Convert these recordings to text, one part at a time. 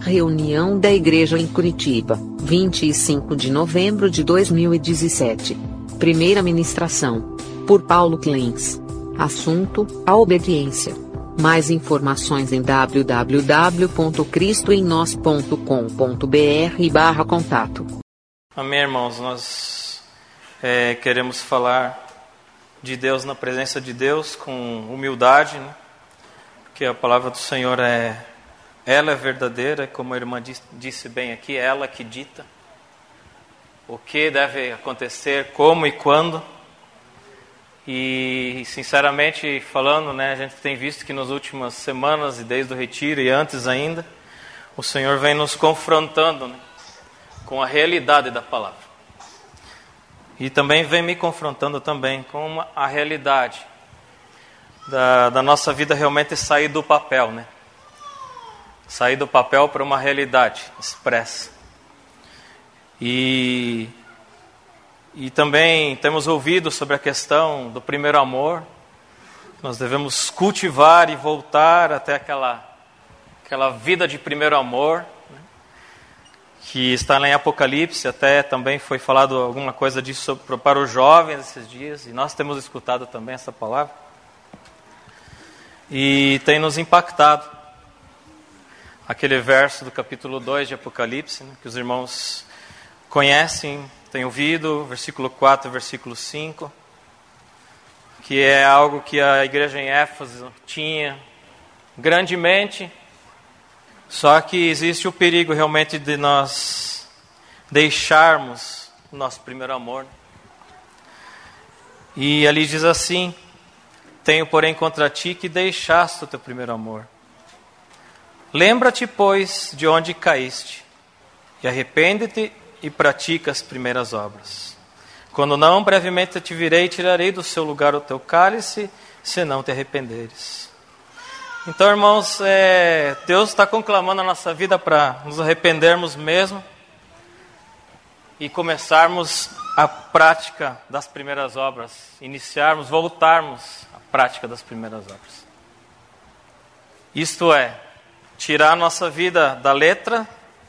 Reunião da Igreja em Curitiba, 25 de novembro de 2017. Primeira ministração. Por Paulo Clens. Assunto: a obediência. Mais informações em www.cristoemnos.com.br/contato. Amém, irmãos. Nós queremos falar de Deus na presença de Deus com humildade, né? Porque a palavra do Senhor ela é verdadeira, como a irmã disse bem aqui, é ela que dita o que deve acontecer, como e quando. E sinceramente falando, né, a gente tem visto que nas últimas semanas e desde o retiro e antes ainda, o Senhor vem nos confrontando, né, com a realidade da palavra. E também vem me confrontando também com a realidade da nossa vida realmente sair do papel, né? Sair do papel para uma realidade expressa. E também temos ouvido sobre a questão do primeiro amor. Nós devemos cultivar e voltar até aquela vida de primeiro amor, né? Que está lá em Apocalipse. Até também foi falado alguma coisa disso para os jovens esses dias. E nós temos escutado também essa palavra. E tem nos impactado. Aquele verso do capítulo 2 de Apocalipse, né, que os irmãos conhecem, têm ouvido, versículo 4 e versículo 5, que é algo que a igreja em Éfeso tinha grandemente, só que existe o perigo realmente de nós deixarmos o nosso primeiro amor. E ali diz assim: tenho, porém, contra ti que deixaste o teu primeiro amor. Lembra-te, pois, de onde caíste, e arrepende-te e pratica as primeiras obras. Quando não, brevemente te virei e tirarei do seu lugar o teu cálice, se não te arrependeres. Então, irmãos, Deus está conclamando a nossa vida para nos arrependermos mesmo e começarmos a prática das primeiras obras, voltarmos à prática das primeiras obras. Isto é, tirar a nossa vida da letra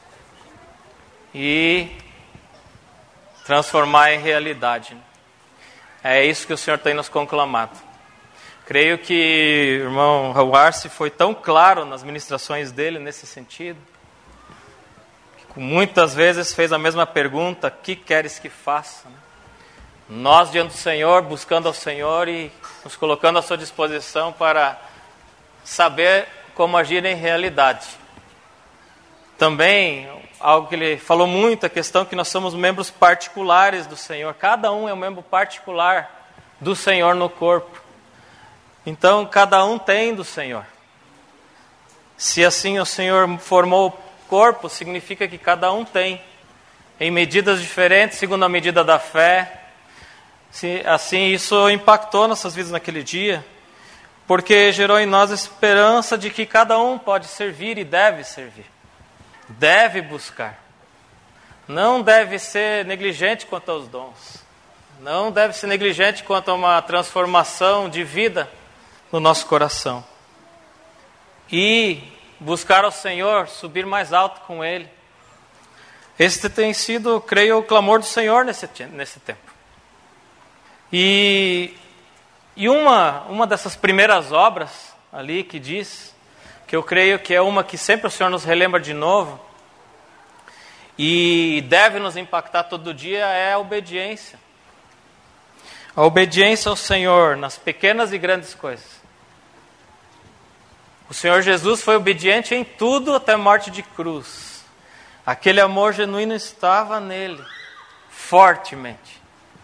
e transformar em realidade. É isso que o Senhor tem nos conclamado. Creio que o irmão Hauarce foi tão claro nas ministrações dele nesse sentido, que muitas vezes fez a mesma pergunta: que queres que faça? Nós diante do Senhor, buscando ao Senhor e nos colocando à sua disposição para saber como agir em realidade. Também, algo que ele falou muito, a questão que nós somos membros particulares do Senhor. Cada um é um membro particular do Senhor no corpo. Então, cada um tem do Senhor. Se assim o Senhor formou o corpo, significa que cada um tem, em medidas diferentes, segundo a medida da fé. Assim, isso impactou nossas vidas naquele dia, porque gerou em nós a esperança de que cada um pode servir e deve servir. Deve buscar. Não deve ser negligente quanto aos dons. Não deve ser negligente quanto a uma transformação de vida no nosso coração. E buscar ao Senhor, subir mais alto com Ele. Esse tem sido, creio, o clamor do Senhor nesse tempo. E uma dessas primeiras obras ali que diz, que eu creio que é uma que sempre o Senhor nos relembra de novo, e deve nos impactar todo dia, é a obediência. A obediência ao Senhor nas pequenas e grandes coisas. O Senhor Jesus foi obediente em tudo até a morte de cruz. Aquele amor genuíno estava nele, fortemente.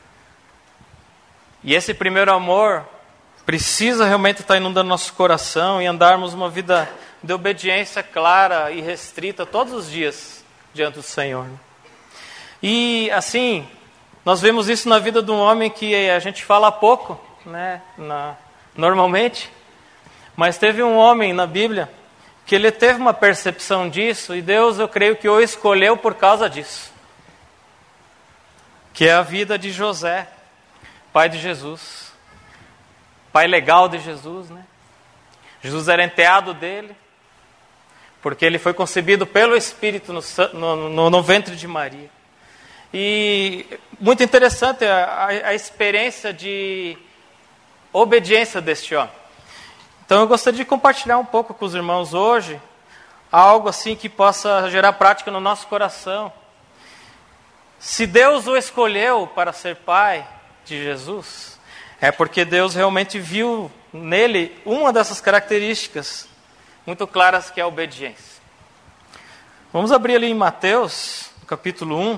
E esse primeiro amor precisa realmente estar inundando nosso coração e andarmos uma vida de obediência clara e restrita todos os dias diante do Senhor. E assim, nós vemos isso na vida de um homem que a gente fala pouco, né, normalmente, mas teve um homem na Bíblia que ele teve uma percepção disso e Deus, eu creio que o escolheu por causa disso, que é a vida de José, pai de Jesus, pai legal de Jesus, né? Jesus era enteado dele, porque ele foi concebido pelo Espírito no ventre de Maria. E muito interessante a experiência de obediência deste homem. Então eu gostaria de compartilhar um pouco com os irmãos hoje, algo assim que possa gerar prática no nosso coração. Se Deus o escolheu para ser pai de Jesus, é porque Deus realmente viu nele uma dessas características muito claras, que é a obediência. Vamos abrir ali em Mateus, capítulo 1,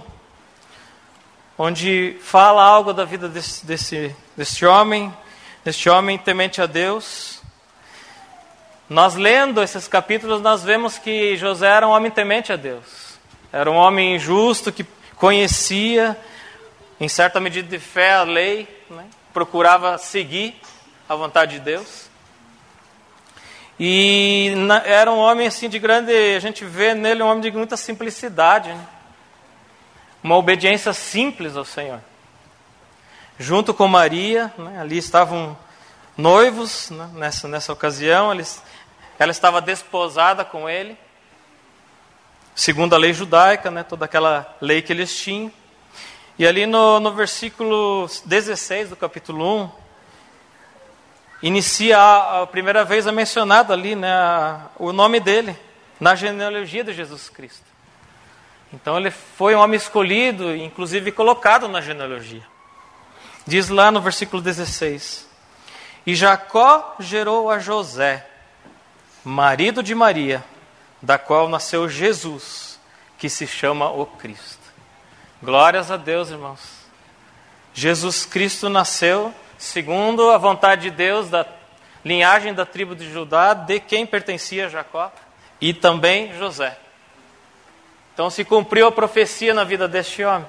onde fala algo da vida deste homem temente a Deus. Nós lendo esses capítulos, nós vemos que José era um homem temente a Deus. Era um homem justo que conhecia, em certa medida de fé, a lei, né? Procurava seguir a vontade de Deus. E era um homem assim de grande, a gente vê nele um homem de muita simplicidade, né? Uma obediência simples ao Senhor. Junto com Maria, né? Ali estavam noivos, né? nessa ocasião, ela estava desposada com ele, segundo a lei judaica, né? Toda aquela lei que eles tinham. E ali no versículo 16 do capítulo 1, inicia a primeira vez mencionado ali, né, o nome dele, na genealogia de Jesus Cristo. Então ele foi um homem escolhido, inclusive colocado na genealogia. Diz lá no versículo 16: E Jacó gerou a José, marido de Maria, da qual nasceu Jesus, que se chama o Cristo. Glórias a Deus, irmãos. Jesus Cristo nasceu segundo a vontade de Deus, da linhagem da tribo de Judá, de quem pertencia Jacó e também José. Então se cumpriu a profecia na vida deste homem.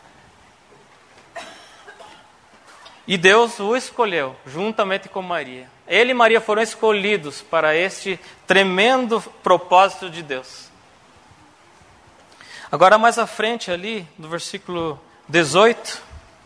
E Deus o escolheu, juntamente com Maria. Ele e Maria foram escolhidos para este tremendo propósito de Deus. Agora mais à frente ali, no versículo 18,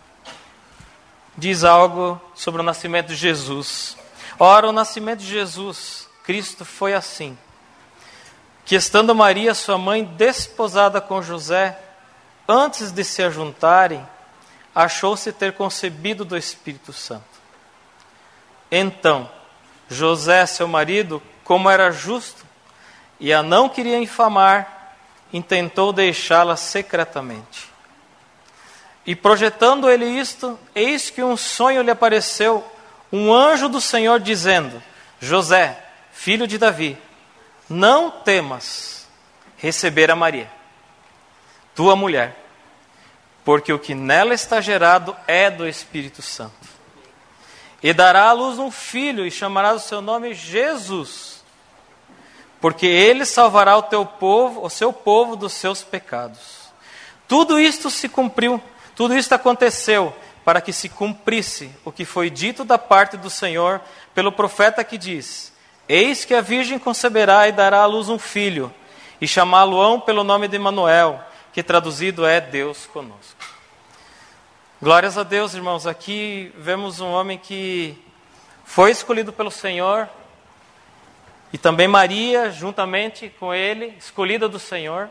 diz algo sobre o nascimento de Jesus. Ora, o nascimento de Jesus, Cristo, foi assim: que estando Maria, sua mãe, desposada com José, antes de se ajuntarem, achou-se ter concebido do Espírito Santo. Então, José, seu marido, como era justo, e a não queria infamar, intentou deixá-la secretamente. E projetando ele isto, eis que um sonho lhe apareceu, um anjo do Senhor dizendo: José, filho de Davi, não temas receber a Maria, tua mulher, porque o que nela está gerado é do Espírito Santo. E dará à luz um filho, e chamará o seu nome Jesus, porque ele salvará o seu povo dos seus pecados. Tudo isto se cumpriu, tudo isto aconteceu, para que se cumprisse o que foi dito da parte do Senhor pelo profeta que diz: Eis que a virgem conceberá e dará à luz um filho, e chamá-lo-ão pelo nome de Emanuel, que traduzido é Deus conosco. Glórias a Deus, irmãos. Aqui vemos um homem que foi escolhido pelo Senhor, e também Maria, juntamente com ele, escolhida do Senhor.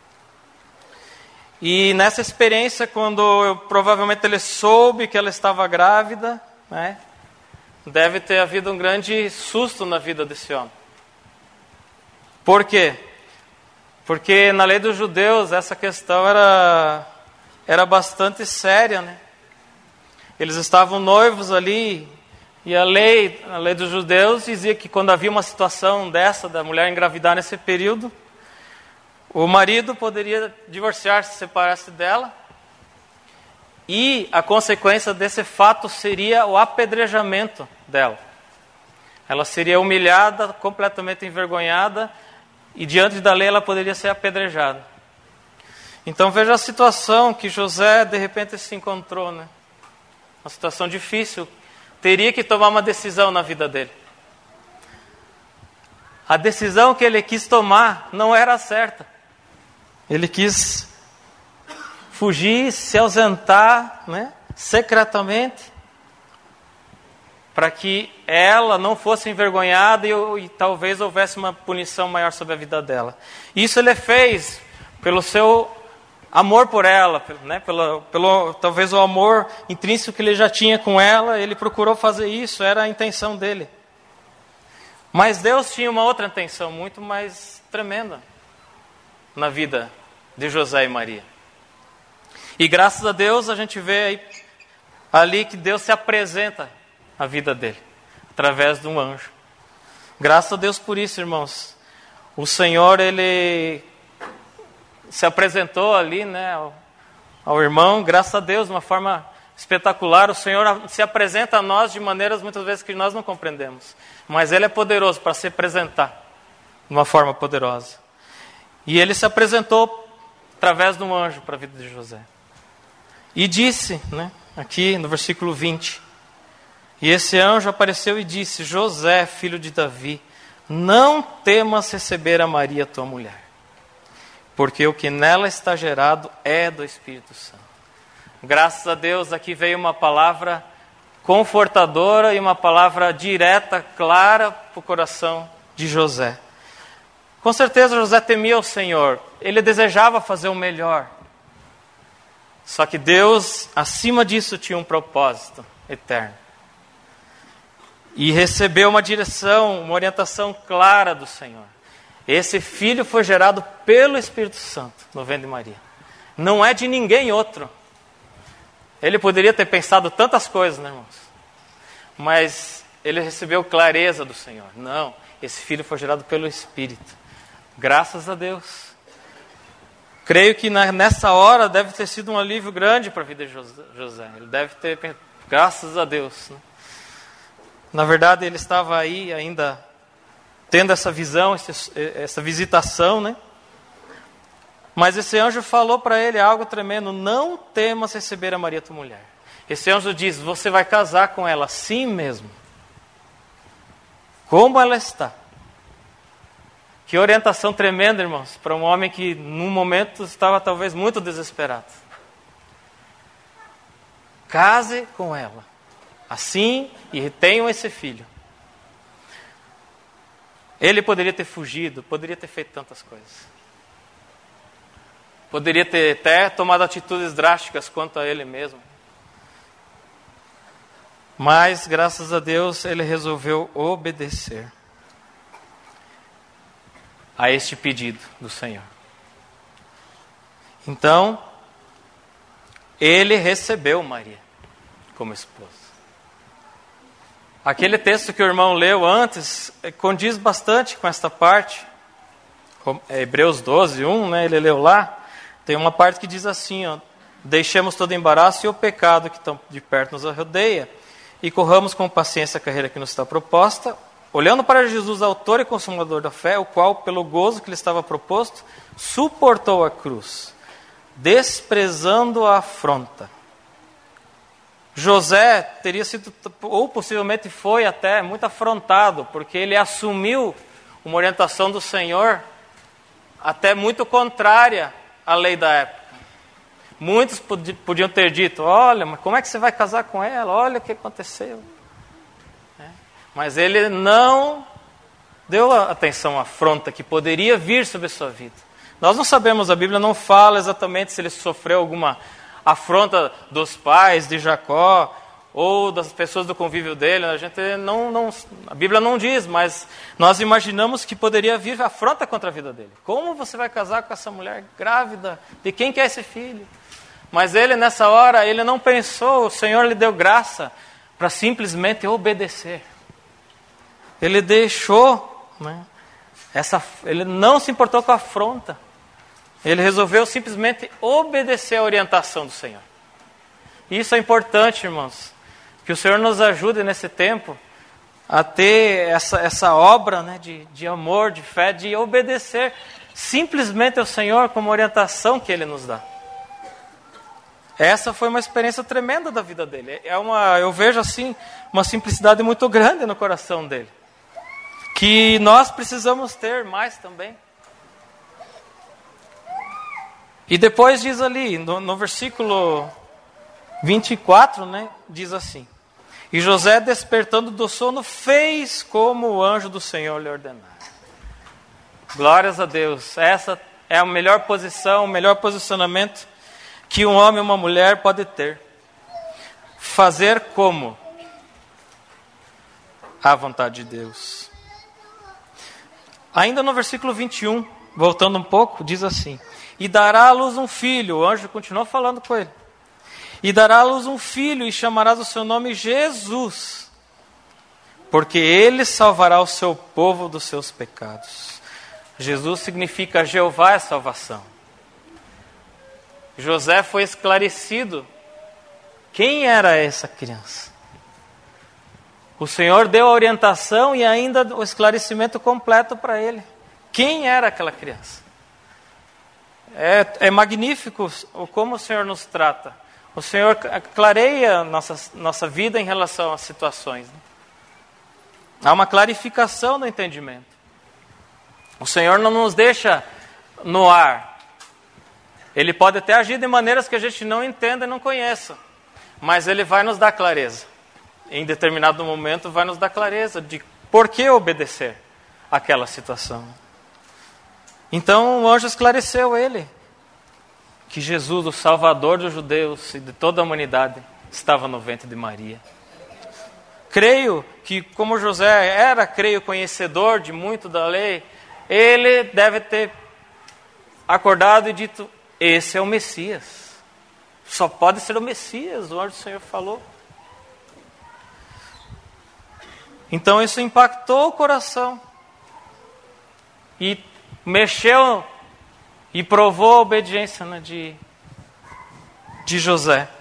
E nessa experiência, quando provavelmente ele soube que ela estava grávida, né, deve ter havido um grande susto na vida desse homem. Por quê? Porque na lei dos judeus essa questão era bastante séria, né? Eles estavam noivos ali, e a lei dos judeus dizia que quando havia uma situação dessa, da mulher engravidar nesse período, o marido poderia divorciar-se, separar-se dela, e a consequência desse fato seria o apedrejamento dela. Ela seria humilhada, completamente envergonhada, e diante da lei ela poderia ser apedrejada. Então veja a situação que José de repente se encontrou, né? Uma situação difícil. Teria que tomar uma decisão na vida dele. A decisão que ele quis tomar não era certa. Ele quis fugir, se ausentar, né, secretamente. para que ela não fosse envergonhada e talvez houvesse uma punição maior sobre a vida dela. Isso ele fez pelo seu amor por ela, né? pelo talvez o amor intrínseco que ele já tinha com ela, ele procurou fazer isso, era a intenção dele. Mas Deus tinha uma outra intenção muito mais tremenda na vida de José e Maria. E graças a Deus a gente vê aí, ali que Deus se apresenta à vida dele, através de um anjo. Graças a Deus por isso, irmãos. O Senhor, ele se apresentou ali, né, ao irmão, graças a Deus, de uma forma espetacular. O Senhor se apresenta a nós de maneiras muitas vezes que nós não compreendemos. Mas Ele é poderoso para se apresentar de uma forma poderosa. E Ele se apresentou através de um anjo para a vida de José. E disse, né, aqui no versículo 20, e esse anjo apareceu e disse: José, filho de Davi, não temas receber a Maria, tua mulher, porque o que nela está gerado é do Espírito Santo. Graças a Deus, aqui veio uma palavra confortadora e uma palavra direta, clara para o coração de José. Com certeza José temia o Senhor, ele desejava fazer o melhor. Só que Deus, acima disso, tinha um propósito eterno. E recebeu uma direção, uma orientação clara do Senhor. Esse filho foi gerado pelo Espírito Santo no ventre de Maria. Não é de ninguém outro. Ele poderia ter pensado tantas coisas, né, irmãos? Mas ele recebeu clareza do Senhor. Não, esse filho foi gerado pelo Espírito. Graças a Deus. Creio que nessa hora deve ter sido um alívio grande para a vida de José. Ele deve ter pensado, graças a Deus, né? Na verdade, ele estava aí ainda tendo essa visão, essa visitação, né? Mas esse anjo falou para ele algo tremendo: não temas receber a Maria, tua mulher. Esse anjo diz: você vai casar com ela assim mesmo, como ela está. Que orientação tremenda, irmãos, para um homem que num momento estava talvez muito desesperado. Case com ela assim e tenham esse filho. Ele poderia ter fugido, poderia ter feito tantas coisas. Poderia ter até tomado atitudes drásticas quanto a ele mesmo. Mas, graças a Deus, ele resolveu obedecer a este pedido do Senhor. Então, ele recebeu Maria como esposa. Aquele texto que o irmão leu antes condiz bastante com esta parte. Hebreus 12, 1, né, ele leu lá. Tem uma parte que diz assim, ó: deixemos todo embaraço e o pecado que tão de perto nos rodeia, e corramos com paciência a carreira que nos está proposta, olhando para Jesus, autor e consumador da fé, o qual, pelo gozo que lhe estava proposto, suportou a cruz, desprezando a afronta. José teria sido, ou possivelmente foi até, muito afrontado, porque ele assumiu uma orientação do Senhor até muito contrária à lei da época. Muitos podiam ter dito: olha, mas como é que você vai casar com ela? Olha o que aconteceu. Mas ele não deu atenção à afronta que poderia vir sobre a sua vida. Nós não sabemos, a Bíblia não fala exatamente se ele sofreu alguma afronta dos pais de Jacó ou das pessoas do convívio dele. A Bíblia não diz, mas nós imaginamos que poderia vir afronta contra a vida dele. Como você vai casar com essa mulher grávida? De quem que é esse filho? Mas ele, nessa hora, ele não pensou. O Senhor lhe deu graça para simplesmente obedecer. Ele deixou, né, ele não se importou com a afronta. Ele resolveu simplesmente obedecer a orientação do Senhor. E isso é importante, irmãos. Que o Senhor nos ajude nesse tempo a ter essa obra, né, de amor, de fé, de obedecer simplesmente ao Senhor como orientação que Ele nos dá. Essa foi uma experiência tremenda da vida dele. Eu vejo assim uma simplicidade muito grande no coração dele, que nós precisamos ter mais também. E depois diz ali, no versículo 24, né, diz assim: E José, despertando do sono, fez como o anjo do Senhor lhe ordenara. Glórias a Deus. Essa é a melhor posição, o melhor posicionamento que um homem e uma mulher pode ter. Fazer como a vontade de Deus. Ainda no versículo 21, voltando um pouco, diz assim: e dará à luz um filho. O anjo continuou falando com ele. E dará à luz um filho, e chamarás o seu nome Jesus, porque ele salvará o seu povo dos seus pecados. Jesus significa Jeová é salvação. José foi esclarecido quem era essa criança. O Senhor deu a orientação e ainda o esclarecimento completo para ele. Quem era aquela criança? É magnífico como o Senhor nos trata. O Senhor clareia nossa vida em relação às situações. Né? Há uma clarificação do entendimento. O Senhor não nos deixa no ar. Ele pode até agir de maneiras que a gente não entenda e não conheça. Mas Ele vai nos dar clareza. Em determinado momento vai nos dar clareza de por que obedecer àquela situação. Então o anjo esclareceu ele. Que Jesus, o Salvador dos judeus e de toda a humanidade, estava no ventre de Maria. Creio que, como José era, conhecedor de muito da lei, ele deve ter acordado e dito: esse é o Messias. Só pode ser o Messias, o anjo do Senhor falou. Então isso impactou o coração. E mexeu e provou a obediência, né, de José.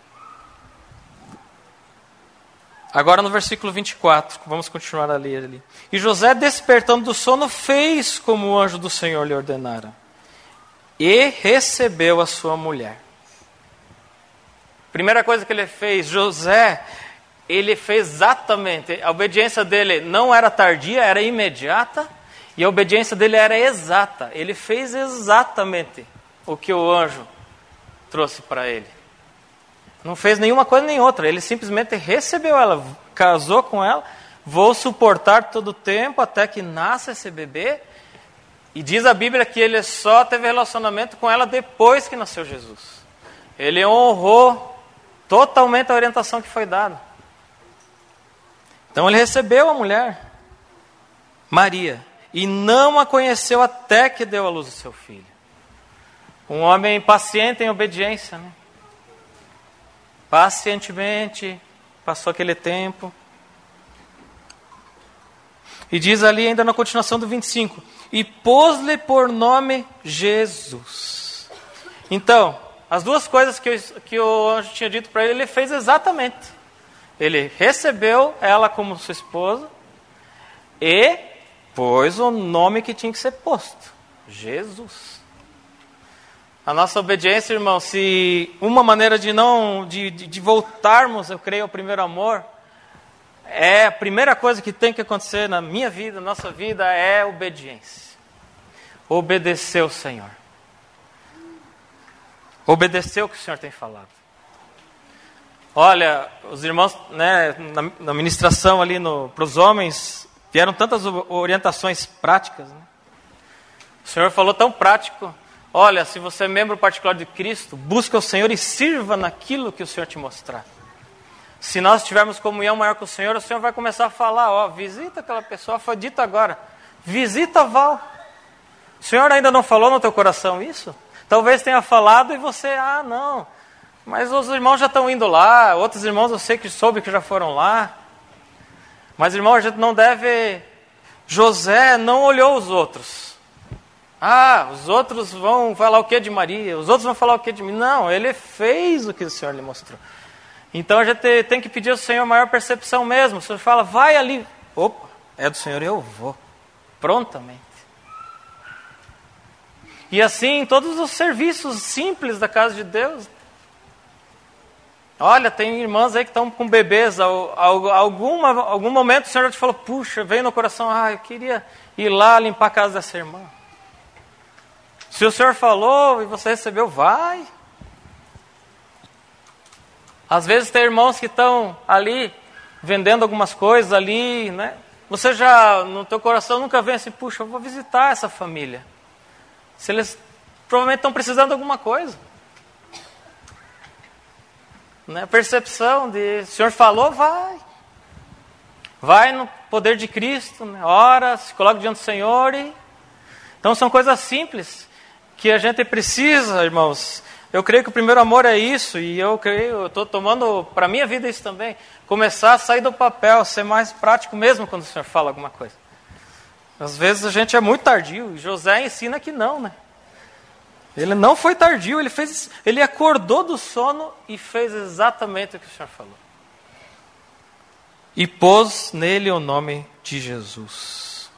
Agora no versículo 24, vamos continuar a ler ali. E José, despertando do sono, fez como o anjo do Senhor lhe ordenara. E recebeu a sua mulher. Primeira coisa que ele fez, José, ele fez exatamente, a obediência dele não era tardia, era imediata. E a obediência dele era exata. Ele fez exatamente o que o anjo trouxe para ele. Não fez nenhuma coisa nem outra. Ele simplesmente recebeu ela, casou com ela. Vou suportar todo o tempo até que nasça esse bebê. E diz a Bíblia que ele só teve relacionamento com ela depois que nasceu Jesus. Ele honrou totalmente a orientação que foi dada. Então ele recebeu a mulher, Maria. E não a conheceu até que deu à luz o seu filho. Um homem paciente em obediência, né? Pacientemente, passou aquele tempo. E diz ali ainda na continuação do 25. E pôs-lhe por nome Jesus. Então, as duas coisas que o anjo tinha dito para ele, ele fez exatamente. Ele recebeu ela como sua esposa e pôs o nome que tinha que ser posto: Jesus. A nossa obediência, irmão, se uma maneira de voltarmos, eu creio, ao primeiro amor, a primeira coisa que tem que acontecer na minha vida, na nossa vida, é obediência. Obedecer o Senhor. Obedecer o que o Senhor tem falado. Olha, os irmãos, né, na ministração ali para os homens, vieram tantas orientações práticas. Né? O Senhor falou tão prático. Olha, se você é membro particular de Cristo, busca o Senhor e sirva naquilo que o Senhor te mostrar. Se nós tivermos comunhão maior com o Senhor vai começar a falar: visita aquela pessoa, foi dito agora, visita Val. O Senhor ainda não falou no teu coração isso? Talvez tenha falado e você, não. Mas os irmãos já estão indo lá, outros irmãos eu sei que soube que já foram lá. Mas, irmão, a gente não deve... José não olhou os outros. Os outros vão falar o que de Maria? Os outros vão falar o que de mim? Não, ele fez o que o Senhor lhe mostrou. Então a gente tem que pedir ao Senhor maior percepção mesmo. O Senhor fala: vai ali. Opa, é do Senhor, eu vou. Prontamente. E assim, todos os serviços simples da casa de Deus. Olha, tem irmãs aí que estão com bebês. Algum momento o Senhor já te falou: puxa, veio no coração, eu queria ir lá limpar a casa dessa irmã. Se o Senhor falou e você recebeu, vai. Às vezes tem irmãos que estão ali vendendo algumas coisas ali, né? Você já, no teu coração, nunca vem assim, puxa, eu vou visitar essa família. Se eles provavelmente estão precisando de alguma coisa. Né? A percepção de, o Senhor falou, vai. Vai no poder de Cristo, né? Ora, se coloca diante do Senhor. Então são coisas simples que a gente precisa, irmãos. Eu creio que o primeiro amor é isso, e eu estou tomando para a minha vida isso também. Começar a sair do papel, ser mais prático mesmo quando o Senhor fala alguma coisa. Às vezes a gente é muito tardio, e José ensina que não, né? Ele não foi tardio, ele acordou do sono e fez exatamente o que o Senhor falou. E pôs nele o nome de Jesus.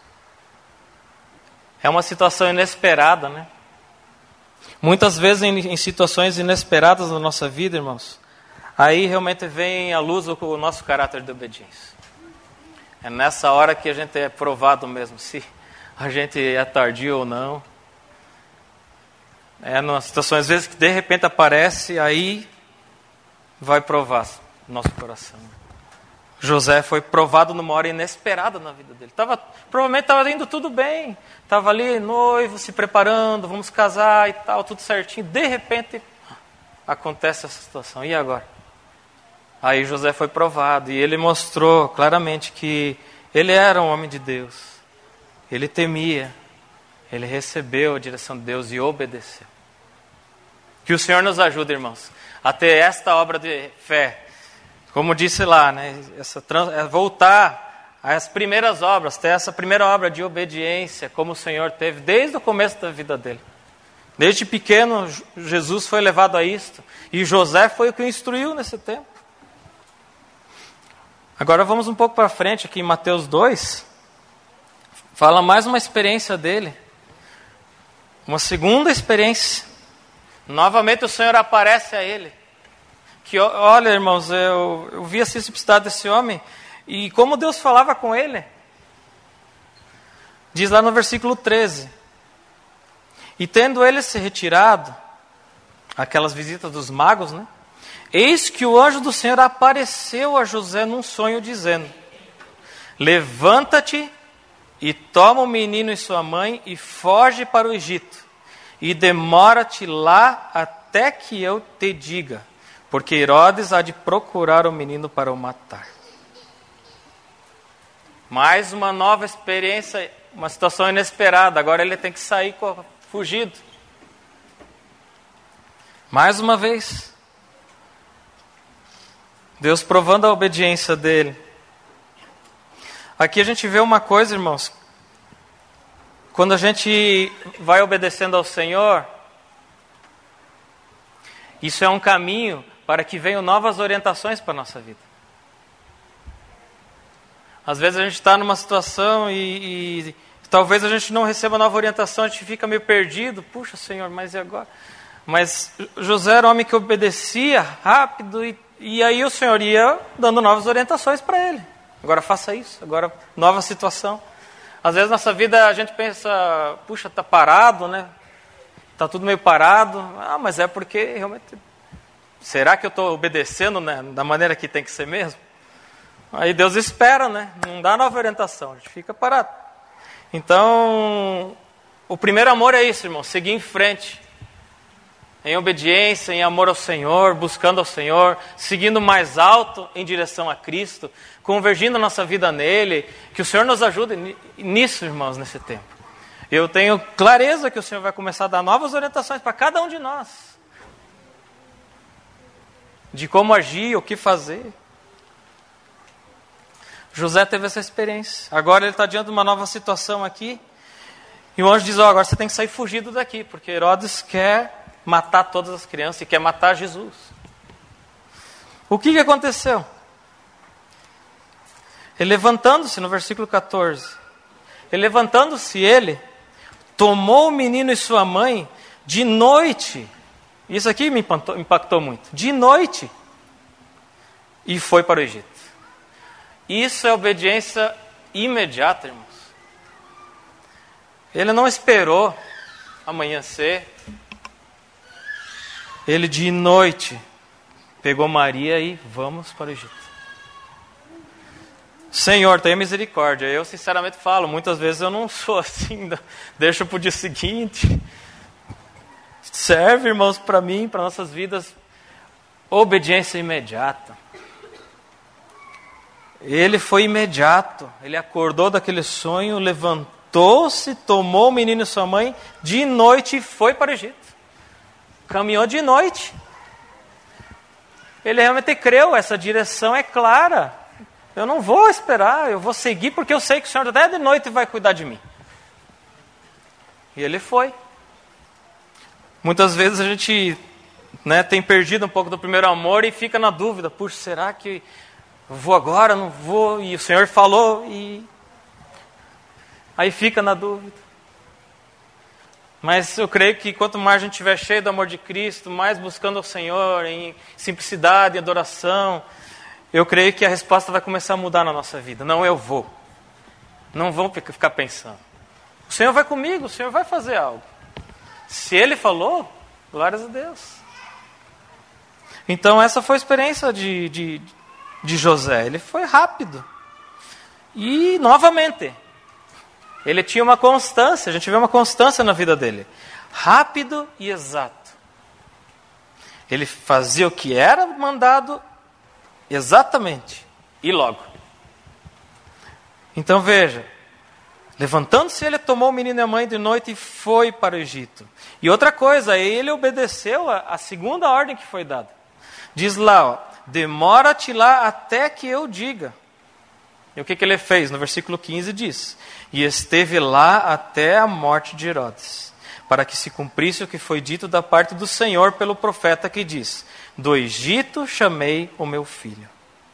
É uma situação inesperada, né? Muitas vezes em situações inesperadas na nossa vida, irmãos, aí realmente vem à luz o nosso caráter de obediência. É nessa hora que a gente é provado mesmo, se a gente é tardio ou não. É numa situação, às vezes, que de repente aparece, aí vai provar nosso coração. José foi provado numa hora inesperada na vida dele. Provavelmente estava indo tudo bem. Estava ali, noivo, se preparando, vamos casar e tal, tudo certinho. De repente, acontece essa situação. E agora? Aí José foi provado e ele mostrou claramente que ele era um homem de Deus. Ele temia. Ele recebeu a direção de Deus e obedeceu. Que o Senhor nos ajude, irmãos, a ter esta obra de fé. Como disse lá, né, voltar às primeiras obras, ter essa primeira obra de obediência, como o Senhor teve desde o começo da vida dele. Desde pequeno, Jesus foi levado a isto, e José foi o que o instruiu nesse tempo. Agora vamos um pouco para frente, aqui em Mateus 2, fala mais uma experiência dele, uma segunda experiência. Novamente o Senhor aparece a ele. Que, olha, irmãos, eu vi a simplicidade desse homem e como Deus falava com ele. Diz lá no versículo 13: E tendo ele se retirado, aquelas visitas dos magos, né? Eis que o anjo do Senhor apareceu a José num sonho, dizendo: Levanta-te e toma o menino e sua mãe e foge para o Egito, e demora-te lá até que eu te diga, porque Herodes há de procurar o menino para o matar. Mais uma nova experiência, uma situação inesperada. Agora ele tem que sair fugido. Mais uma vez. Deus provando a obediência dele. Aqui a gente vê uma coisa, irmãos. Quando a gente vai obedecendo ao Senhor, isso é um caminho para que venham novas orientações para a nossa vida. Às vezes a gente está numa situação e talvez a gente não receba nova orientação, a gente fica meio perdido. Puxa, Senhor, mas e agora? Mas José era um homem que obedecia rápido e aí o Senhor ia dando novas orientações para ele. Agora faça isso, agora nova situação. Às vezes na nossa vida a gente pensa, puxa, está parado, né? Está tudo meio parado. Ah, mas é porque realmente... Será que eu estou obedecendo, né, da maneira que tem que ser mesmo? Aí Deus espera, né? Não dá nova orientação, a gente fica parado. Então, o primeiro amor é isso, irmão, seguir em frente. Em obediência, em amor ao Senhor, buscando ao Senhor, seguindo mais alto em direção a Cristo, convergindo a nossa vida nele. Que o Senhor nos ajude nisso, irmãos, nesse tempo. Eu tenho clareza que o Senhor vai começar a dar novas orientações para cada um de nós. De como agir, o que fazer. José teve essa experiência. Agora ele está diante de uma nova situação aqui. E o anjo diz, agora você tem que sair fugido daqui, porque Herodes quer matar todas as crianças e quer matar Jesus. O que aconteceu? Ele levantando-se, no versículo 14, ele tomou o menino e sua mãe de noite. Isso aqui me impactou muito. De noite. E foi para o Egito. Isso é obediência imediata, irmãos. Ele não esperou amanhecer. Ele de noite pegou Maria e vamos para o Egito. Senhor, tenha misericórdia. Eu sinceramente falo, muitas vezes eu não sou assim, deixo para o dia seguinte. Serve, irmãos, para mim, para nossas vidas, obediência imediata. Ele foi imediato, ele acordou daquele sonho, levantou-se, tomou o menino e sua mãe de noite e foi para o Egito. Caminhou de noite. Ele realmente creu, essa direção é clara. Eu não vou esperar, eu vou seguir porque eu sei que o Senhor até de noite vai cuidar de mim. E ele foi. Muitas vezes a gente tem perdido um pouco do primeiro amor e fica na dúvida, puxa, será que eu vou agora, não vou? E o Senhor falou e aí fica na dúvida. Mas eu creio que quanto mais a gente estiver cheio do amor de Cristo, mais buscando o Senhor em simplicidade, em adoração, eu creio que a resposta vai começar a mudar na nossa vida. Não, eu vou. Não vamos ficar pensando. O Senhor vai comigo, o Senhor vai fazer algo. Se Ele falou, glórias a Deus. Então essa foi a experiência de José. Ele foi rápido. E novamente, ele tinha uma constância, a gente vê uma constância na vida dele. Rápido e exato. Ele fazia o que era mandado exatamente e logo. Então veja, levantando-se ele tomou o menino e a mãe de noite e foi para o Egito. E outra coisa, ele obedeceu a segunda ordem que foi dada. Diz lá, demora-te lá até que eu diga. E o que ele fez? No versículo 15 diz, e esteve lá até a morte de Herodes, para que se cumprisse o que foi dito da parte do Senhor pelo profeta que diz, do Egito chamei o meu filho.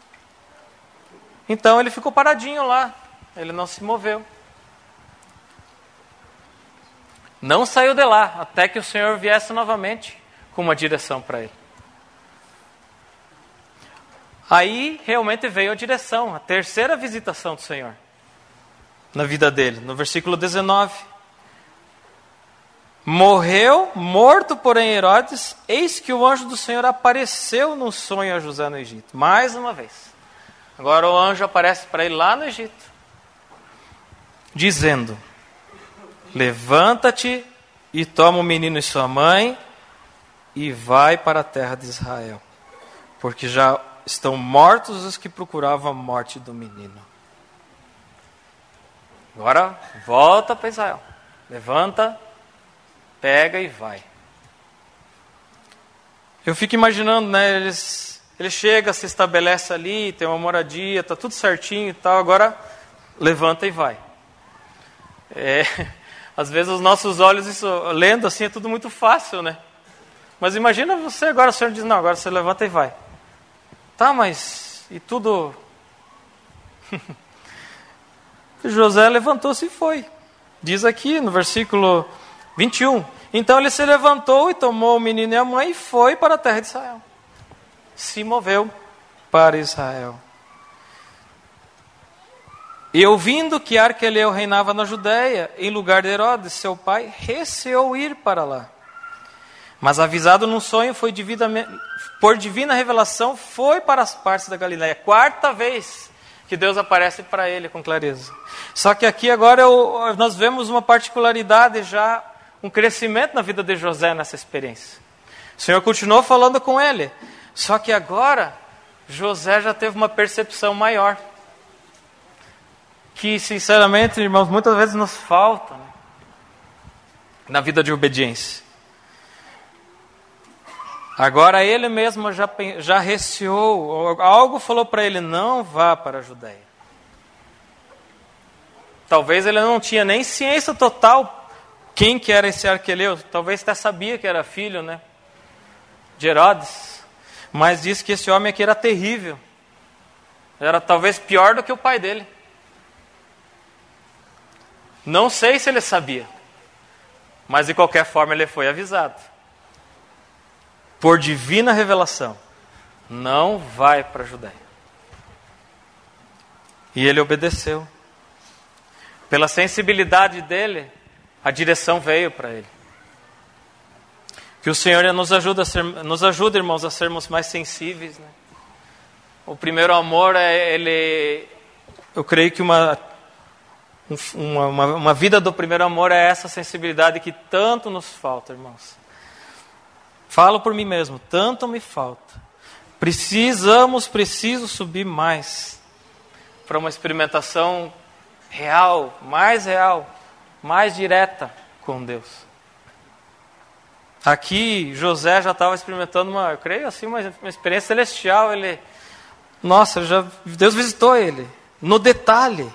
Então ele ficou paradinho lá, ele não se moveu. Não saiu de lá, até que o Senhor viesse novamente com uma direção para ele. Aí realmente veio a direção, a terceira visitação do Senhor na vida dele, no versículo 19. Morreu, morto porém Herodes, eis que o anjo do Senhor apareceu num sonho a José no Egito. Mais uma vez. Agora o anjo aparece para ele lá no Egito, dizendo, levanta-te e toma o menino e sua mãe e vai para a terra de Israel, porque já estão mortos os que procuravam a morte do menino. Agora volta para Israel. Levanta, pega e vai. Eu fico imaginando, ele chega, se estabelece ali, tem uma moradia, está tudo certinho e tal, agora levanta e vai. Às vezes os nossos olhos, isso, lendo assim, é tudo muito fácil, né? Mas imagina você agora, o Senhor diz, não, agora você levanta e vai. Tá, mas e tudo... José levantou-se e foi. Diz aqui no versículo 21. Então ele se levantou e tomou o menino e a mãe e foi para a terra de Israel. Se moveu para Israel. E ouvindo que Arqueleu reinava na Judéia, em lugar de Herodes, seu pai, receou ir para lá. Mas avisado num sonho, por divina revelação, foi para as partes da Galiléia. Quarta vez que Deus aparece para ele com clareza. Só que aqui agora nós vemos uma particularidade já, um crescimento na vida de José nessa experiência. O Senhor continuou falando com ele. Só que agora, José já teve uma percepção maior. Que, sinceramente, irmãos, muitas vezes nos falta, né, na vida de obediência. Agora ele mesmo já receou, algo falou para ele, não vá para a Judéia. Talvez ele não tinha nem ciência total quem que era esse Arqueleu, talvez até sabia que era filho, né, de Herodes, mas disse que esse homem aqui era terrível, era talvez pior do que o pai dele. Não sei se ele sabia, mas de qualquer forma ele foi avisado. Por divina revelação, não vai para a Judéia. E ele obedeceu. Pela sensibilidade dele, a direção veio para ele. Que o Senhor nos ajude, irmãos, a sermos mais sensíveis, né? O primeiro amor, ele eu creio que uma vida do primeiro amor é essa sensibilidade que tanto nos falta, irmãos. Falo por mim mesmo, tanto me falta. Preciso subir mais para uma experimentação real, mais direta com Deus. Aqui, José já estava experimentando eu creio assim, uma experiência celestial. Deus visitou ele, no detalhe.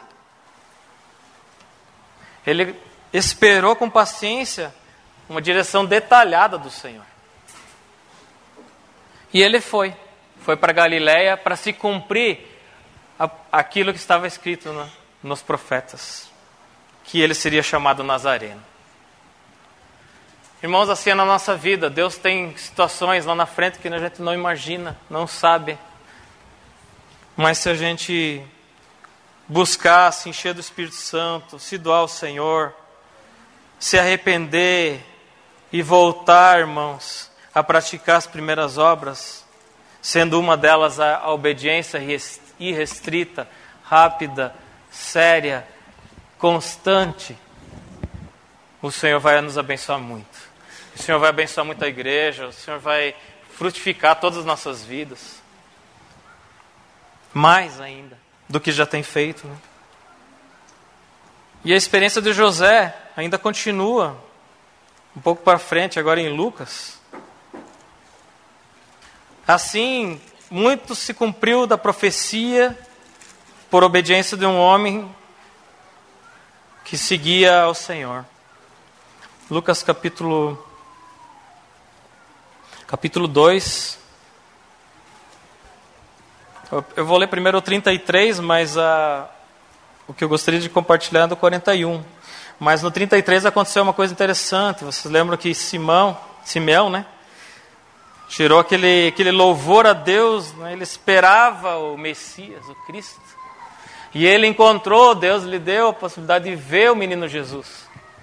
Ele esperou com paciência uma direção detalhada do Senhor. E ele foi para Galiléia para se cumprir aquilo que estava escrito nos profetas, que ele seria chamado Nazareno. Irmãos, assim é na nossa vida. Deus tem situações lá na frente que a gente não imagina, não sabe. Mas se a gente buscar se encher do Espírito Santo, se doar ao Senhor, se arrepender e voltar, irmãos, a praticar as primeiras obras, sendo uma delas a obediência irrestrita, rápida, séria, constante, o Senhor vai nos abençoar muito. O Senhor vai abençoar muito a igreja, o Senhor vai frutificar todas as nossas vidas. Mais ainda do que já tem feito, né? E a experiência de José ainda continua um pouco para frente, agora em Lucas. Assim, muito se cumpriu da profecia por obediência de um homem que seguia ao Senhor. Lucas capítulo 2. Eu vou ler primeiro o 33, mas o que eu gostaria de compartilhar é do 41. Mas no 33 aconteceu uma coisa interessante. Vocês lembram que Simeão, né? Tirou aquele louvor a Deus, né? Ele esperava o Messias, o Cristo. E ele encontrou, Deus lhe deu a possibilidade de ver o menino Jesus.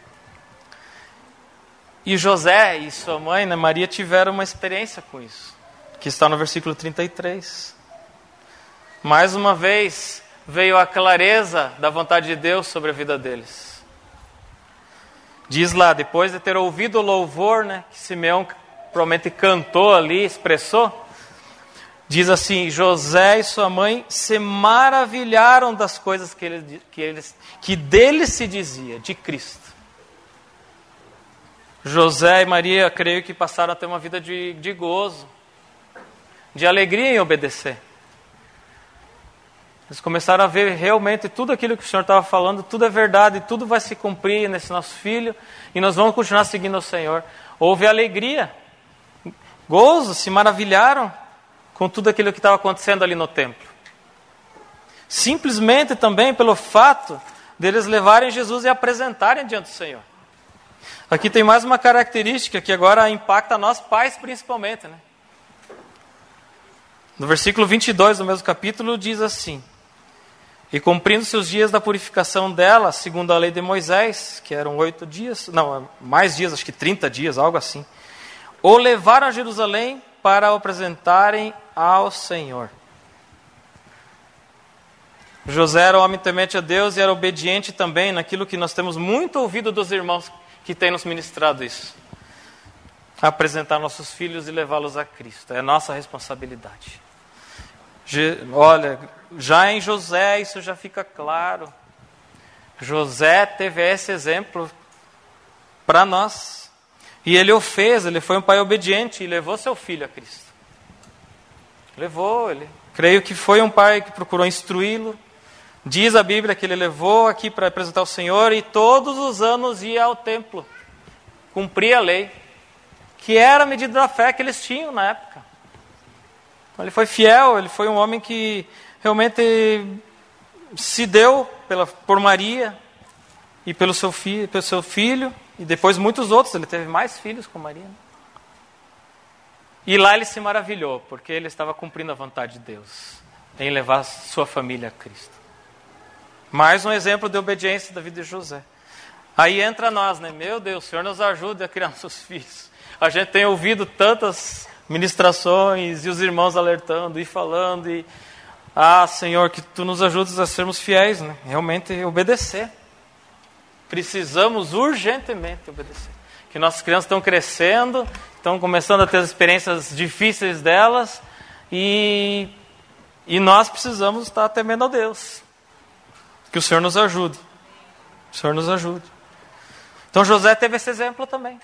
E José e sua mãe, né, Maria, tiveram uma experiência com isso, que está no versículo 33. Mais uma vez veio a clareza da vontade de Deus sobre a vida deles. Diz lá, depois de ter ouvido o louvor, né, que Simeão provavelmente cantou ali, expressou, diz assim: José e sua mãe se maravilharam das coisas que dele se dizia, de Cristo. José e Maria, creio que passaram a ter uma vida de gozo, de alegria em obedecer. Eles começaram a ver realmente tudo aquilo que o Senhor estava falando, tudo é verdade, tudo vai se cumprir nesse nosso filho, e nós vamos continuar seguindo o Senhor. Houve alegria, gozo, se maravilharam com tudo aquilo que estava acontecendo ali no templo. Simplesmente também pelo fato deles levarem Jesus e apresentarem diante do Senhor. Aqui tem mais uma característica que agora impacta nós pais principalmente, né? No versículo 22 do mesmo capítulo diz assim: e cumprindo-se os dias da purificação dela, segundo a lei de Moisés, que eram 8 dias, não, mais dias, acho que 30 dias, algo assim, o levaram a Jerusalém para o apresentarem ao Senhor. José era um homem temente a Deus e era obediente também naquilo que nós temos muito ouvido dos irmãos que têm nos ministrado isso. Apresentar nossos filhos e levá-los a Cristo. É nossa responsabilidade. Olha, já em José isso já fica claro. José teve esse exemplo para nós. E ele o fez, ele foi um pai obediente e levou seu filho a Cristo. Creio que foi um pai que procurou instruí-lo. Diz a Bíblia que ele levou aqui para apresentar o Senhor e todos os anos ia ao templo, cumpria a lei, que era a medida da fé que eles tinham na época. Então, ele foi fiel, ele foi um homem que realmente se deu por Maria e pelo seu filho, e depois muitos outros, ele teve mais filhos com Maria. E lá ele se maravilhou, porque ele estava cumprindo a vontade de Deus, em levar sua família a Cristo. Mais um exemplo de obediência da vida de José. Aí entra nós, né? Meu Deus, o Senhor nos ajude a criar nossos filhos. A gente tem ouvido tantas ministrações e os irmãos alertando e falando. Senhor, que Tu nos ajudes a sermos fiéis, né? Realmente obedecer. Precisamos urgentemente obedecer. Que nossas crianças estão crescendo, estão começando a ter as experiências difíceis delas, e nós precisamos estar temendo a Deus. Que o Senhor nos ajude. O Senhor nos ajude. Então José teve esse exemplo também.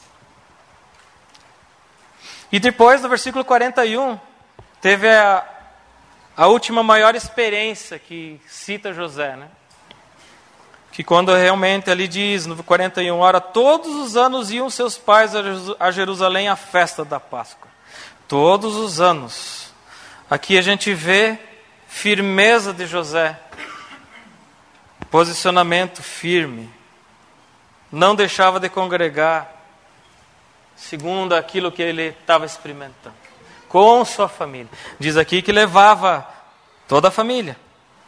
E depois, no versículo 41, teve a última maior experiência que cita José, né? Que quando realmente ali diz, no 41, ora, todos os anos iam seus pais a Jerusalém à festa da Páscoa. Todos os anos. Aqui a gente vê firmeza de José. Posicionamento firme. Não deixava de congregar, segundo aquilo que ele estava experimentando, com sua família. Diz aqui que levava toda a família.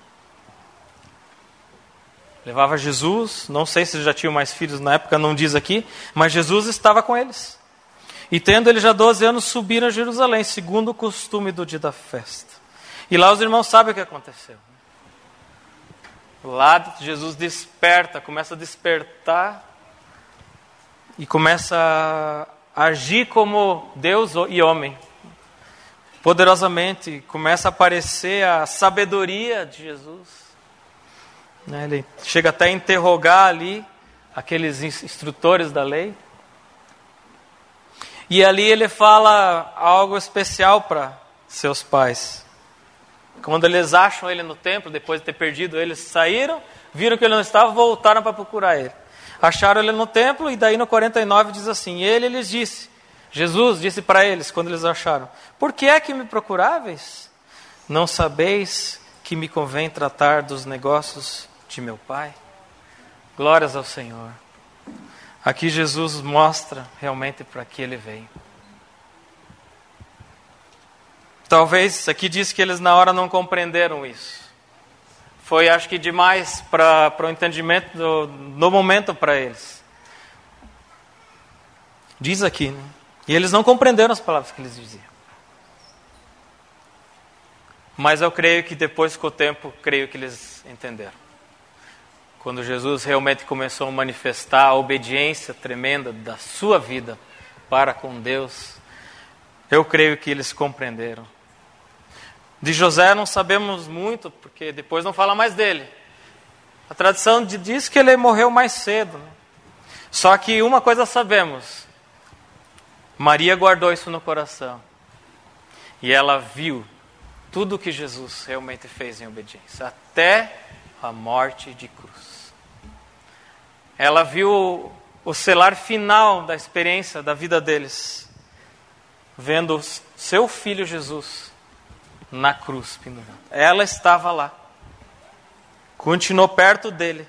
Levava Jesus, não sei se já tinham mais filhos na época, não diz aqui, mas Jesus estava com eles. E tendo ele já 12 anos, subiram a Jerusalém, segundo o costume do dia da festa. E lá os irmãos sabem o que aconteceu. Lá Jesus desperta, começa a despertar e começa a agir como Deus e homem. Poderosamente começa a aparecer a sabedoria de Jesus. Ele chega até a interrogar ali aqueles instrutores da lei. E ali ele fala algo especial para seus pais. Quando eles acham ele no templo, depois de ter perdido, eles saíram, viram que ele não estava, voltaram para procurar ele. Acharam ele no templo, e daí no 49 diz assim, ele lhes disse, Jesus disse para eles, quando eles acharam, por que é que me procuráveis? Não sabeis que me convém tratar dos negócios de meu Pai? Glórias ao Senhor. Aqui Jesus mostra realmente para que ele veio. Talvez, aqui diz que eles na hora não compreenderam isso. Foi, acho que, demais para o entendimento no momento para eles. Diz aqui, né? E eles não compreenderam as palavras que eles diziam. Mas eu creio que depois, com o tempo, creio que eles entenderam. Quando Jesus realmente começou a manifestar a obediência tremenda da sua vida para com Deus, eu creio que eles compreenderam. De José não sabemos muito, porque depois não fala mais dele. A tradição diz que ele morreu mais cedo, né? Só que uma coisa sabemos, Maria guardou isso no coração. E ela viu tudo o que Jesus realmente fez em obediência, até a morte de cruz. Ela viu o selar final da experiência da vida deles, vendo seu filho Jesus na cruz pendurado. Ela estava lá, continuou perto dele,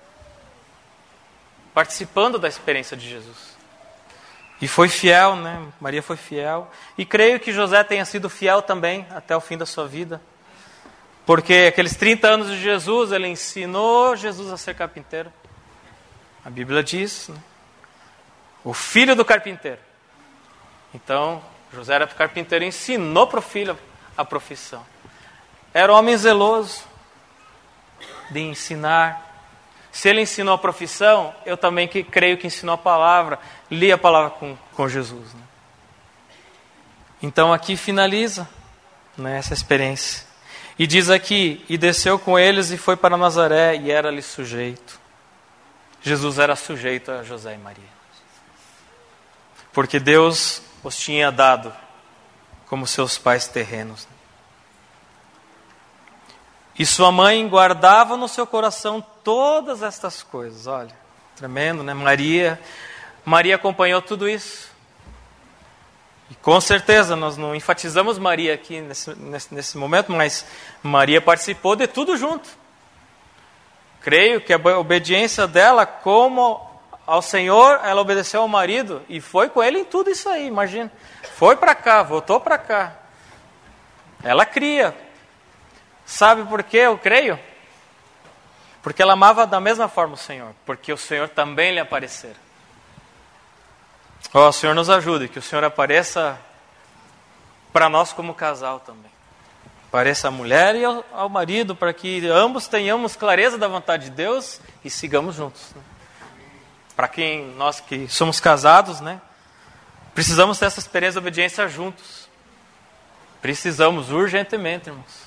participando da experiência de Jesus. E foi fiel, né? Maria foi fiel. E creio que José tenha sido fiel também até o fim da sua vida. Porque aqueles 30 anos de Jesus, ele ensinou Jesus a ser carpinteiro. A Bíblia diz, né? O filho do carpinteiro. Então, José era carpinteiro e ensinou para o filho a profissão. Era um homem zeloso de ensinar. Se ele ensinou a profissão, eu também creio que ensinou a palavra, li a palavra com Jesus. Né? Então aqui finaliza, né, essa experiência. E diz aqui, e desceu com eles e foi para Nazaré e era-lhe sujeito. Jesus era sujeito a José e Maria. Porque Deus os tinha dado como seus pais terrenos. E sua mãe guardava no seu coração todas estas coisas. Olha, tremendo, né? Maria acompanhou tudo isso. E com certeza, nós não enfatizamos Maria aqui nesse momento, mas Maria participou de tudo junto. Creio que a obediência dela, como ao Senhor, ela obedeceu ao marido e foi com ele em tudo isso aí, imagina. Foi para cá, voltou para cá. Ela cria. Sabe por quê? Eu creio. Porque ela amava da mesma forma o Senhor. Porque o Senhor também lhe aparecera. O Senhor nos ajude, que o Senhor apareça para nós como casal também. Pareça a mulher e ao marido, para que ambos tenhamos clareza da vontade de Deus e sigamos juntos. Né? Para quem nós que somos casados, né? Precisamos ter essa experiência de obediência juntos. Precisamos urgentemente, irmãos.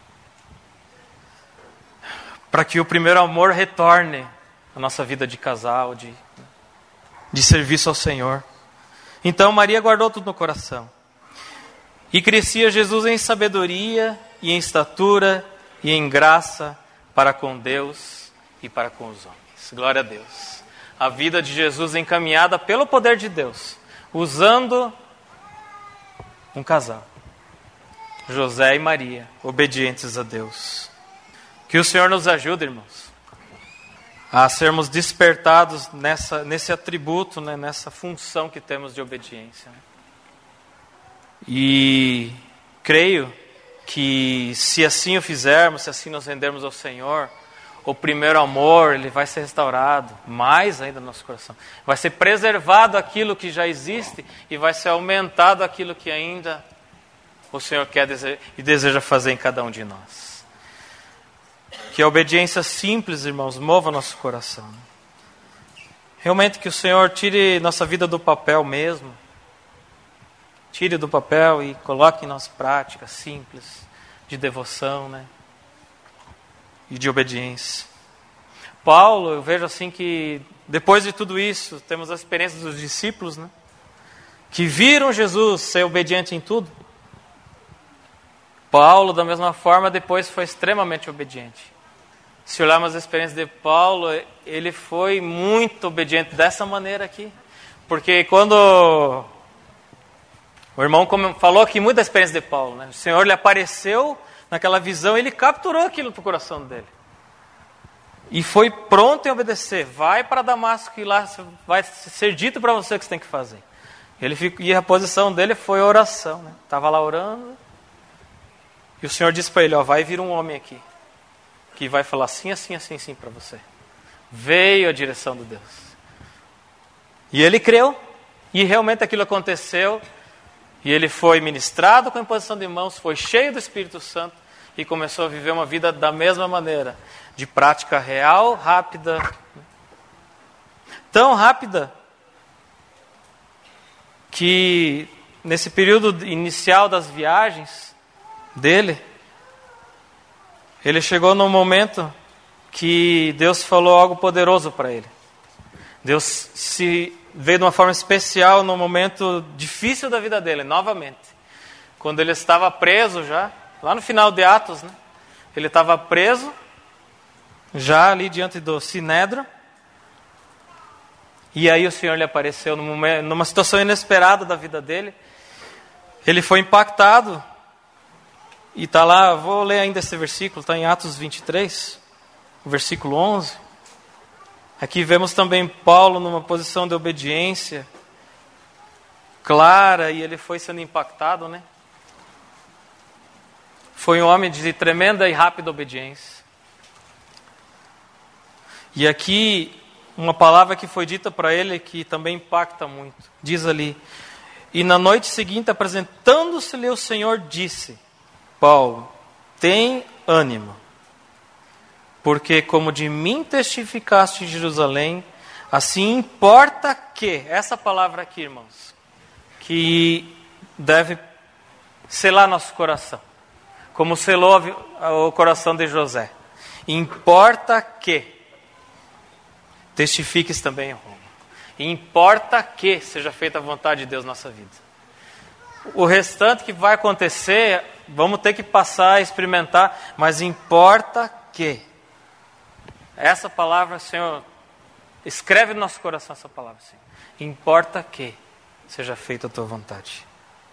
Para que o primeiro amor retorne à nossa vida de casal, de serviço ao Senhor. Então Maria guardou tudo no coração. E crescia Jesus em sabedoria, e em estatura, e em graça para com Deus e para com os homens. Glória a Deus. A vida de Jesus encaminhada pelo poder de Deus, usando um casal. José e Maria, obedientes a Deus. Que o Senhor nos ajude, irmãos, a sermos despertados nesse atributo, né, nessa função que temos de obediência. E creio que se assim o fizermos, se assim nos rendermos ao Senhor, o primeiro amor ele vai ser restaurado, mais ainda no nosso coração. Vai ser preservado aquilo que já existe e vai ser aumentado aquilo que ainda o Senhor quer e deseja fazer em cada um de nós. Que a obediência simples, irmãos, mova nosso coração. Realmente que o Senhor tire nossa vida do papel mesmo. Tire do papel e coloque em nossa prática simples, de devoção, né? E de obediência. Paulo, eu vejo assim que depois de tudo isso, temos a experiência dos discípulos, né? Que viram Jesus ser obediente em tudo. Paulo, da mesma forma, depois foi extremamente obediente. Se olharmos a experiência de Paulo, ele foi muito obediente dessa maneira aqui. Porque quando o irmão falou aqui muito da experiência de Paulo, né? O Senhor lhe apareceu naquela visão, ele capturou aquilo para o coração dele. E foi pronto em obedecer. Vai para Damasco e lá vai ser dito para você o que você tem que fazer. E a posição dele foi oração. Né? Estava lá orando. E o Senhor disse para ele, vai vir um homem aqui. Que vai falar assim, assim, assim, assim para você. Veio a direção de Deus. E ele creu. E realmente aquilo aconteceu. E ele foi ministrado com a imposição de mãos, foi cheio do Espírito Santo e começou a viver uma vida da mesma maneira, de prática real, rápida. Tão rápida que nesse período inicial das viagens dele, ele chegou num momento que Deus falou algo poderoso para ele. Deus veio de uma forma especial num momento difícil da vida dele, novamente. Quando ele estava preso já, lá no final de Atos, né? Ele estava preso, já ali diante do Sinédrio. E aí o Senhor lhe apareceu numa situação inesperada da vida dele. Ele foi impactado. E está lá, vou ler ainda esse versículo, está em Atos 23, versículo 11. Aqui vemos também Paulo numa posição de obediência clara e ele foi sendo impactado, né? Foi um homem de tremenda e rápida obediência. E aqui uma palavra que foi dita para ele que também impacta muito. Diz ali, e na noite seguinte apresentando-se-lhe o Senhor disse, Paulo, tem ânimo. Porque como de mim testificaste em Jerusalém, assim importa que, essa palavra aqui, irmãos, que deve selar nosso coração, como selou o coração de José. Importa que testifiques também em Roma. Importa que seja feita a vontade de Deus na nossa vida. O restante que vai acontecer, vamos ter que passar a experimentar, mas importa que. Essa palavra, Senhor, escreve no nosso coração essa palavra, Senhor. Importa que seja feita a tua vontade.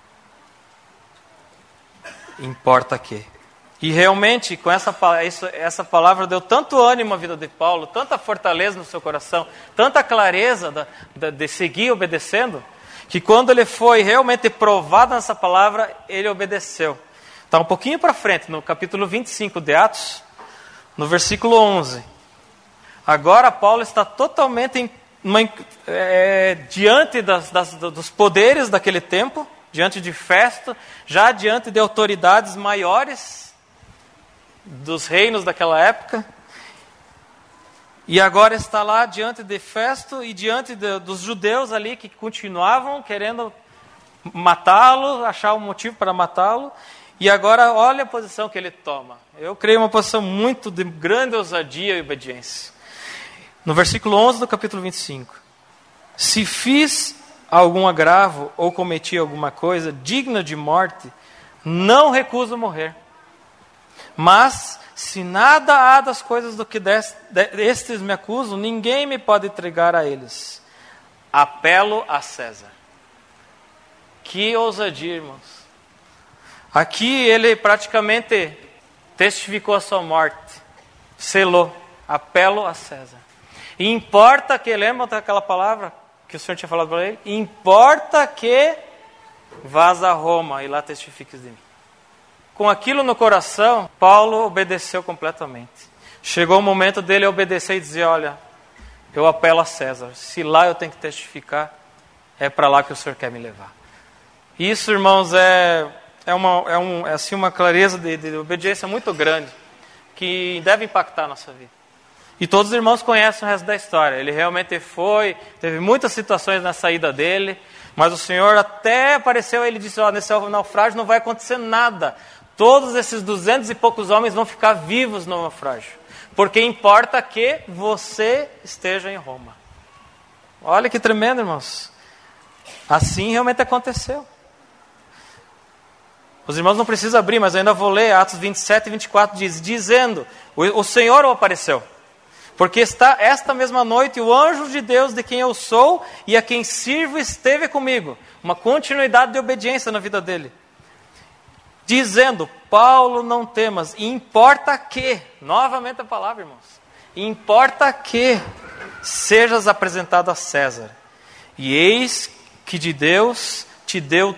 Importa que. E realmente, com essa palavra deu tanto ânimo à vida de Paulo, tanta fortaleza no seu coração, tanta clareza de seguir obedecendo, que quando ele foi realmente provado nessa palavra, ele obedeceu. Está um pouquinho para frente, no capítulo 25 de Atos, no versículo 11. Agora Paulo está totalmente diante dos poderes daquele tempo, diante de Festo, já diante de autoridades maiores dos reinos daquela época. E agora está lá diante de Festo e diante dos judeus ali que continuavam querendo matá-lo, achar um motivo para matá-lo. E agora olha a posição que ele toma. Eu creio uma posição muito de grande ousadia e obediência. No versículo 11 do capítulo 25. Se fiz algum agravo ou cometi alguma coisa digna de morte, não recuso morrer. Mas, se nada há das coisas do que destes me acusam, ninguém me pode entregar a eles. Apelo a César. Que ousadia, irmãos. Aqui ele praticamente testificou a sua morte. Selou. Apelo a César. E importa que, lembra daquela palavra que o Senhor tinha falado para ele? Importa que vás a Roma e lá testifiques de mim. Com aquilo no coração, Paulo obedeceu completamente. Chegou o momento dele obedecer e dizer, olha, eu apelo a César. Se lá eu tenho que testificar, é para lá que o Senhor quer me levar. Isso, irmãos, é assim uma clareza de obediência muito grande, que deve impactar a nossa vida. E todos os irmãos conhecem o resto da história. Ele realmente teve muitas situações na saída dele, mas o Senhor até apareceu e ele disse, nesse naufrágio não vai acontecer nada. Todos esses 200 e poucos homens vão ficar vivos no naufrágio. Porque importa que você esteja em Roma. Olha que tremendo, irmãos. Assim realmente aconteceu. Os irmãos não precisam abrir, mas eu ainda vou ler Atos 27 e 24, dizendo, o Senhor o apareceu. Porque esta mesma noite o anjo de Deus de quem eu sou e a quem sirvo esteve comigo. Uma continuidade de obediência na vida dele. Dizendo, Paulo, não temas, importa que, novamente a palavra, irmãos, importa que sejas apresentado a César. E eis que Deus te deu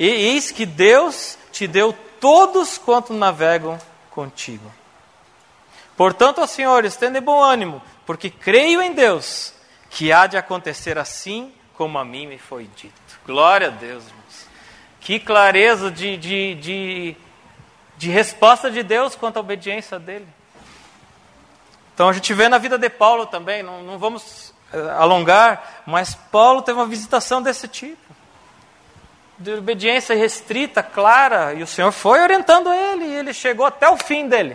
todos quanto navegam contigo. Portanto, ó senhores, tende bom ânimo, porque creio em Deus, que há de acontecer assim como a mim me foi dito. Glória a Deus, irmãos. Que clareza de resposta de Deus quanto à obediência dele. Então a gente vê na vida de Paulo também, não vamos alongar, mas Paulo teve uma visitação desse tipo. De obediência restrita, clara, e o Senhor foi orientando ele, e ele chegou até o fim dele.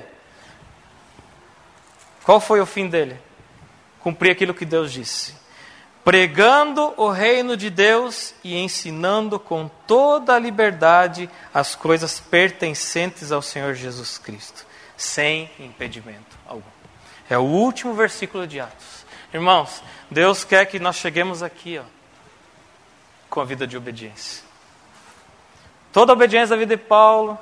Qual foi o fim dele? Cumprir aquilo que Deus disse. Pregando o reino de Deus e ensinando com toda a liberdade as coisas pertencentes ao Senhor Jesus Cristo, sem impedimento algum. É o último versículo de Atos. Irmãos, Deus quer que nós cheguemos aqui, com a vida de obediência. Toda a obediência da vida de Paulo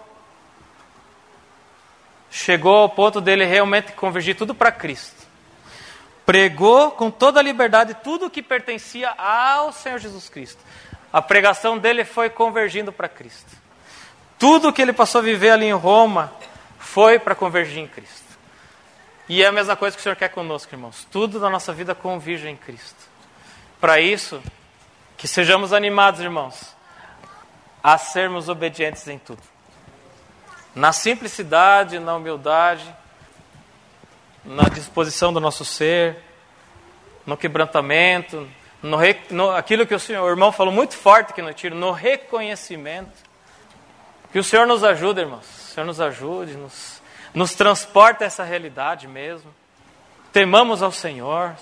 chegou ao ponto dele realmente convergir tudo para Cristo. Pregou com toda a liberdade tudo o que pertencia ao Senhor Jesus Cristo. A pregação dele foi convergindo para Cristo. Tudo que ele passou a viver ali em Roma foi para convergir em Cristo. E é a mesma coisa que o Senhor quer conosco, irmãos. Tudo na nossa vida converge em Cristo. Para isso, que sejamos animados, irmãos, a sermos obedientes em tudo. Na simplicidade, na humildade, na disposição do nosso ser, no quebrantamento, aquilo que o irmão falou muito forte aqui no tiro, no reconhecimento. Que o Senhor nos ajude, irmãos. O Senhor nos ajude, nos transporte a essa realidade mesmo. Temamos ao Senhor.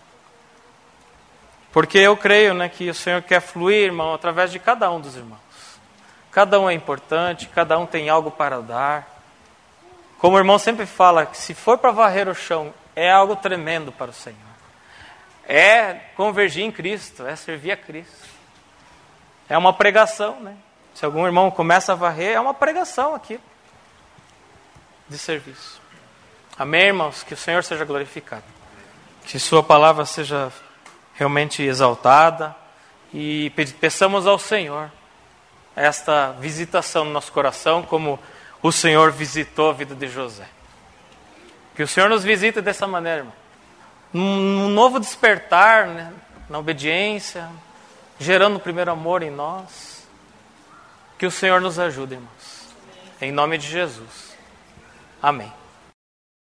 Porque eu creio, que o Senhor quer fluir, irmão, através de cada um dos irmãos. Cada um é importante, cada um tem algo para dar. Como o irmão sempre fala, que se for para varrer o chão, é algo tremendo para o Senhor. É convergir em Cristo, é servir a Cristo. É uma pregação, Se algum irmão começa a varrer, é uma pregação aqui de serviço. Amém, irmãos? Que o Senhor seja glorificado. Que sua palavra seja realmente exaltada. E peçamos ao Senhor esta visitação no nosso coração, como o Senhor visitou a vida de José. Que o Senhor nos visite dessa maneira, irmão. Um novo despertar, na obediência, gerando o primeiro amor em nós. Que o Senhor nos ajude, irmãos. Em nome de Jesus. Amém.